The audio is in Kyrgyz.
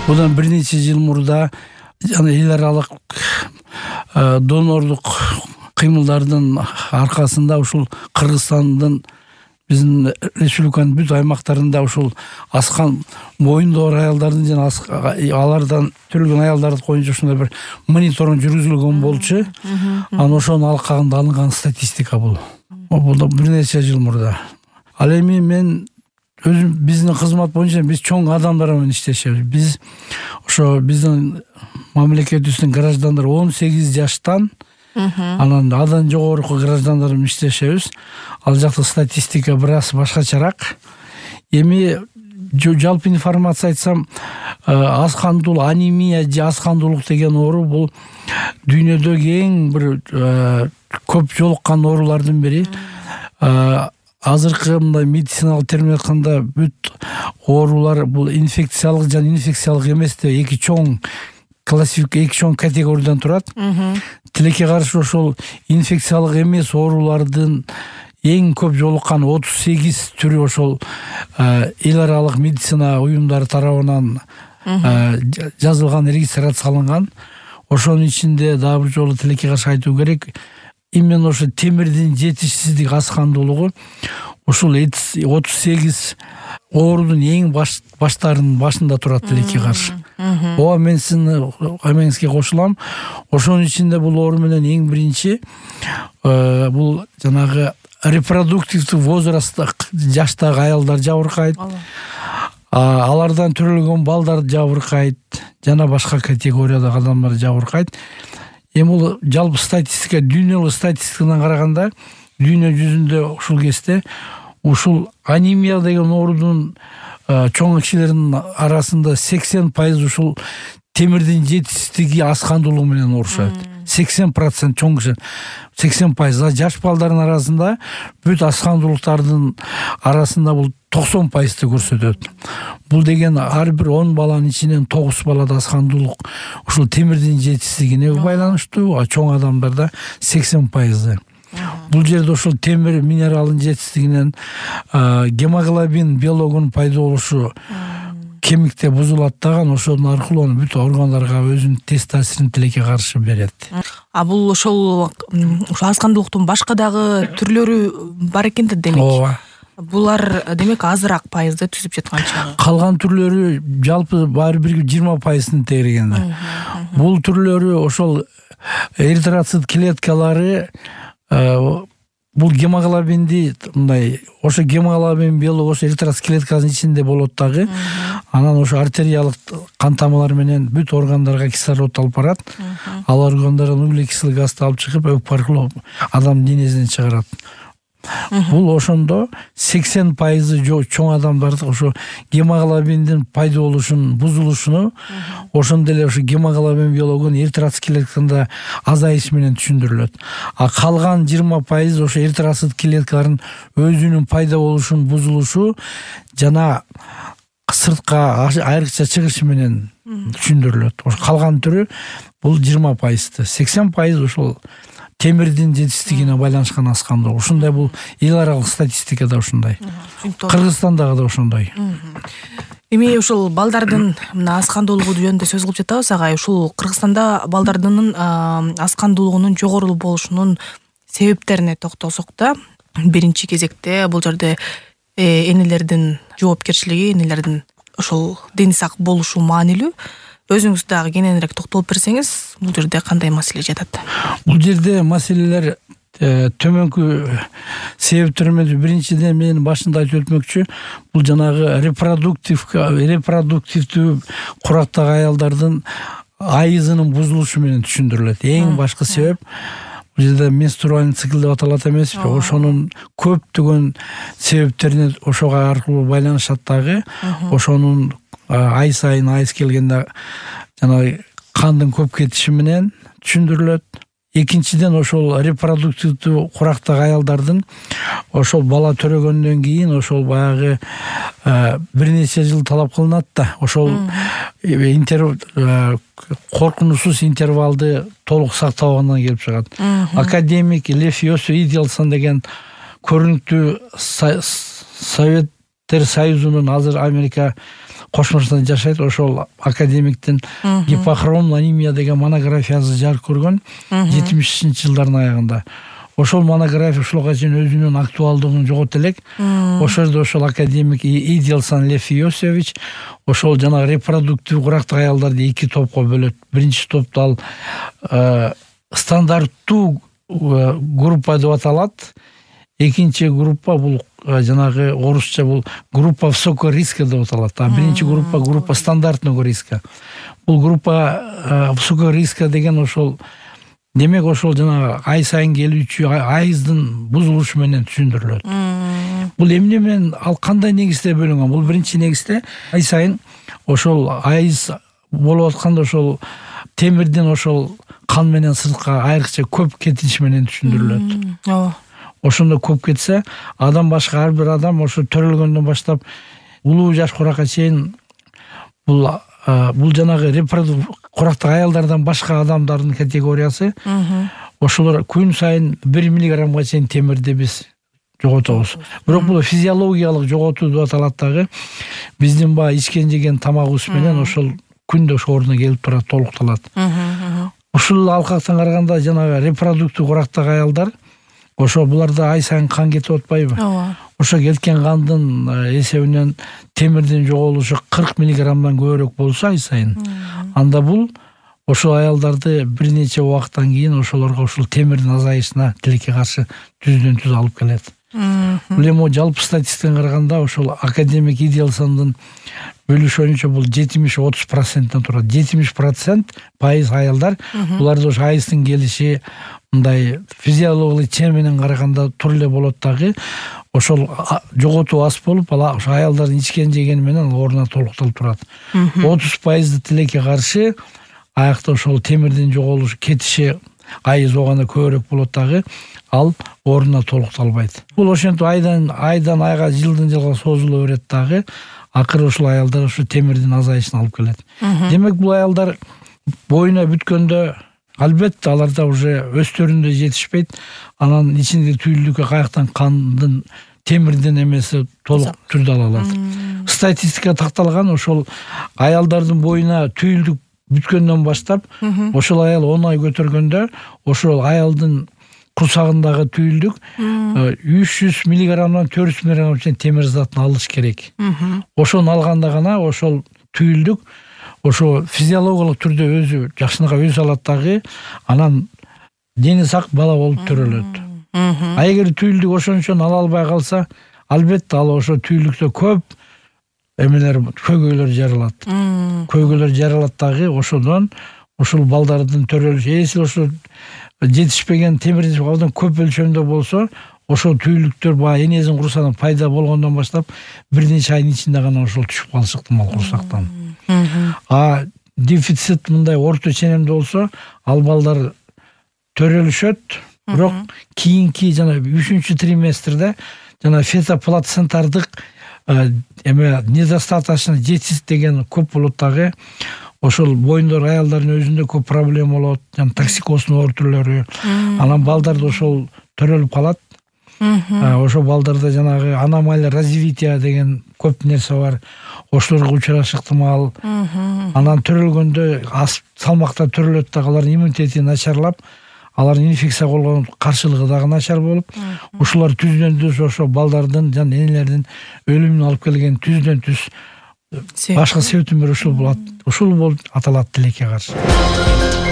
Будан бир нече жыл мурда эл аралык донорлук кыймылдардын аркасында ушул Кыргызстандын биздин республиканын бүт аймактарында ушул аскан моюндор аялдардын жана алардан төрөлгөн аялдарды коюнча ушундай бир мониторинг жүргүзүлгөн болчу. Анан ошонун алкагында алынган статистика бул. Бул бир нече жыл мурда. Ал эми мен өзүм биздин кызмат боюнча биз чоң адамдар менен иштешебиз. Биз ошо биздин мамлекетибиздин граждандары 18 жаштан анан адан жогорку граждандар менен иштешебиз. Ал жакта статистика бир аз башкачараак. Эми жалпы информация айтсам, аскандуулук, анемия же аскандуулук деген оору бул дүйнөдөгү эң бир көп жолуккан оорулардын бири. Азыркы мындай медициналык термин айтканда бүт оорулар бул инфекциялык жана инфекциялык эмес деп эки чоң категориядан турат. Тилекке каршы ошол инфекциялык эмес оорулардын эң көп жолуккан 38 түрү ошол эл аралык медицина уюмдары тарабынан жазылган, регистрация алынган. Ошонун ичинде дагы бир жолу тилекке каршы айтуу керек. Именно ошо темирдин жетишсиздиги, аскандуулугу ушул 38 оорунун эң баштарынын башында турат тилекке каршы. Ооба, мен сиздин эмеңизге кошулам. Ошонун ичинде бул оору менен эң биринчи бул жанагы репродуктивдүү возрасттык жаштагы аялдар жабыркайт. Алардан төрөлгөн балдар жабыркайт, жана башка категориядагы адамдар жабыркайт. Эми бул жалпы статистика, дүйнөлүк статистикадан караганда, дүйнө жүзүндө ушул кезде ушул анемия деген оорунун чоң кишилердин арасында 80% ушул темирдин жетишсиздиги, аскандуулугу менен оорушат. 80% чоң киши, 80%. Жаш балдардын арасында бүт аскандуулуктардын арасында бул 90%-ты көрсөтөт. Бул деген ар бир 10 баланын ичинен 9 балада аскандуулук ушул темирдин жетишсиздигине байланыштуу, а чоң адамдарда 80%. Бул жерде ошол темир минералынын жетишсиздигинен гемоглобин биологунун пайда болушу кемикте бузулат даган, ошонун аркылуу бүт органдарга өзүнүн тез таасирин тилекке каршы берет. Бул ошол аскандуулуктун башка дагы түрлөрү бар экен да демек. Ооба. Булар демек азыраак пайызды түзүп жаткан чагы. Калган түрлөрү жалпы баары бир 20%-ын тегерген. Бул түрлөрү ошол эритроцит клеткалары бул гемоглобинди мындай ошо гемоглобин биологу ошо эритроцит клеткасынын ичинде болот дагы. Анан ошо артериялык кан тамырлар менен бүт органдарга кислород алып барат. Ал органдардан углекислый газды алып чыгып өкпө аркылуу адам денесинен чыгарат. Бул ошондо 80% чоң адамдарды ошо гемоглобиндин пайда болушунун, бузулушуну, ошондой эле ошо гемоглобин биологунун эритроцит клеткасында азайышы менен түшүндүрүлөт. А калган 20% ошо эритроцит клеткаларынын өзүнүн пайда болушунун бузулушу жана сыртка айрыкча чыгышы менен түшүндүрүлөт. Ошо калган түрү бул 20%. 80% ошол темирдин жетишсиздигине байланышкан аскандуулук. Ушундай бул эл аралык статистикада ушундай. Кыргызстандагы да ошондой. Эми ушул балдардын мына аскандуулугу жөнүндө сөз кылып жатабыз агай. Ушул Кыргызстанда балдардын аскандуулугунун жогору болушунун себептерине токтолсок да, биринчи кезекте бул жерде энелердин жоопкерчилиги, энелердин ошол дени сак болушу маанилүү. Өзүңүз дагы кененирээк токтолуп берсеңиз, бул жерде кандай маселе жатат? Бул жерде маселелер төмөнкү себептер менен биринчиден мен башында айтып өтмөкчү, бул жанагы репродуктивдүү курактагы аялдардын айызынын бузулушу менен түшүндүрүлөт. Эң башкы себеп бул жерде менструальный цикл деп аталат эмеспи? Ошонун көптөгөн себептерине ошого аркылуу байланышат дагы. Ошонун ай сайын айыз келгенде жанагы кандын көп кетиши менен түшүндүрүлөт. Экинчиден ошол репродуктивдүү курактагы аялдардын ошол бала төрөгөндөн кийин ошол баягы бир нече жыл талап кылынат да. Ошол коркунучсуз интервалды толук сактабагандан келип чыгат. Академик Лев Иосиф Идельсон деген көрүнүктүү Советтер Союзунун азыр Америка Кошмосунда жашайт. Ошол академиктин гипохромный анемия деген монографиясы жарык көргөн 70-жылдардын аягында. Ошол монография ушулга чейин өзүнүн актуалдыгын жоготто элек. Ошол жерде ошол академик Идилсан Лев Иосифович ошол жана репродуктив курактык аялдарды 2 топко бөлөт. Биринчи топту ал стандарттуу группа деп аталат. Экинчи группа бул жанагы орусча бул группа высокого риска деп аталат. А биринчи группа стандартного риска. Бул группа высокого риска деген ошол демек ошол жана ай сайын келүүчү айыздын бузулушу менен түшүндүрүлөт. Бул эмне менен ал кандай негизде бөлүнгөн? Бул биринчи негизде ай сайын ошол айыз болуп атканда ошол темирдин ошол кан менен сыртка айрыкча көп кетиши менен түшүндүрүлөт. Ооба. Ошондо көп кетсе, адам башка ар бир адам ошо төрөлгөндөн баштап улуу жаш куракка чейин бул жанагы курактык аялдардан башка адамдардын категориясы. Ошолор күн сайын 1 миллиграммга чейин темирди биз жоготобуз. Бирок бул физиологиялык жоготуу деп аталат дагы. Биздин ичкен жеген тамагыбыз менен ошол күндө ошо ордуна келип турат, толукталат. Ушул алкактан караганда жанагы репродуктив курактык аялдар ошо буларда ай сайын кан кетип атпайбы? Ооба. Ошо кеткен кандын эсебинен темирдин жоголушу 40 миллиграммдан көбүрөөк болсо ай сайын, анда бул ошол аялдарды бир нече убакыттан кийин ошолорго ушул темирдин азайышына тилекке каршы түздөн-түз алып келет. Бул эми жалпы статистикага караганда ошол академик Идилсандын бөлүшүнчө бул 70-30%тан турат. 70% аялдар буларда ошо айыздын келиши мындай физиологиялык чен менен караганда тур эле болот дагы. Ошол жоготуу аз болуп, ошо аялдардын ичкен жегени менен ордуна толукталып турат. 30% тилекке каршы аякта ошол темирдин жоголушу кетиши айыз ооганда көбүрөөк болот дагы, ал ордуна толукталбайт. Бул ошентип айдан айга, жылдан жылга созула берет дагы. Акыры ушул аялдар ушу темирдин азайышына алып келет. Демек бул аялдар боюна бүткөндө албетте аларда уже өстөрүндө жетишпейт. Анан ичиндеги түйүлдүккө каяктан кандын, темирдин эмеси толук түрдө ала алат. Статистика такталган ошол аялдардын боюна түйүлдүк бүткөндөн баштап, ошол аял 10 ай көтөргөндө ошол аялдын курсагындагы түйүлдүк 300 миллиграммдан 400 миллиграмм чейин темир затын алыш керек. Ошону алганда гана ошол түйүлдүк ошо физиологиялык түрдө өзү жакшыныка өсө алат дагы, анан дени сак бала болуп төрөлөт. А эгер түйүлдүк ошончон ала албай калса, албетте ал ошо түйүлдүктө көп көйгөйлөр жаралат. Көйгөйлөр жаралат дагы, ошодон ушул балдардын төрөлүшү, эси ошо жетишпеген темирдин абдан көп өлчөмдө болсо, ошол түйүлдүктөр энесин курсагынан пайда болгондон баштап бир нече айдын ичинде гана ошол түшүп калышы ыктымал курсактан. А дефицит мындай орто ченемде болсо, ал балдар төрөлүшөт, бирок кийинки жана 3-триместрде жана фетоплацентардык недостаточно жетишсиз деген көп болот дагы. Ошол боюндагы аялдардын өзүндө көп проблема болот, жана токсикоздун оор түрлөрү. Анан балдарда ошол төрөлүп калат. Ошол балдарда жанагы аномалия развития деген көп нерсе бар. Ошолорго учурашы ыктымал. Анан төрөлгөндө аз салмакта төрөлөт дагы, алардын иммунитети начарлап, алардын инфекция болгон каршылыгы дагы начар болуп, ушулар түздөн-түз ошо балдардын жана энелердин өлүмүнө алып келген түздөн-түз башка себептен бери ушул болуп аталат тилекке каршы.